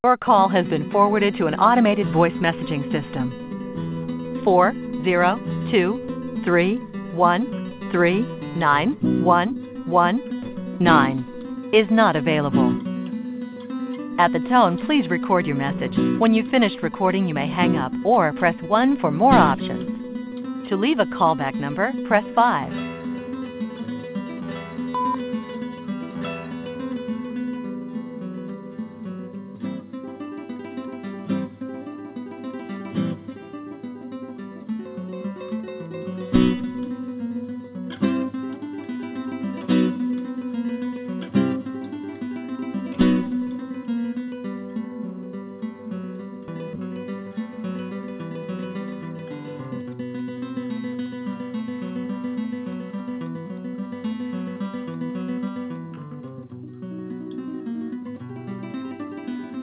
Your call has been forwarded to an automated voice messaging system. 402-313-9119 is not available. At the tone, please record your message. When you've finished recording, you may hang up or press 1 for more options. To leave a callback number, press 5.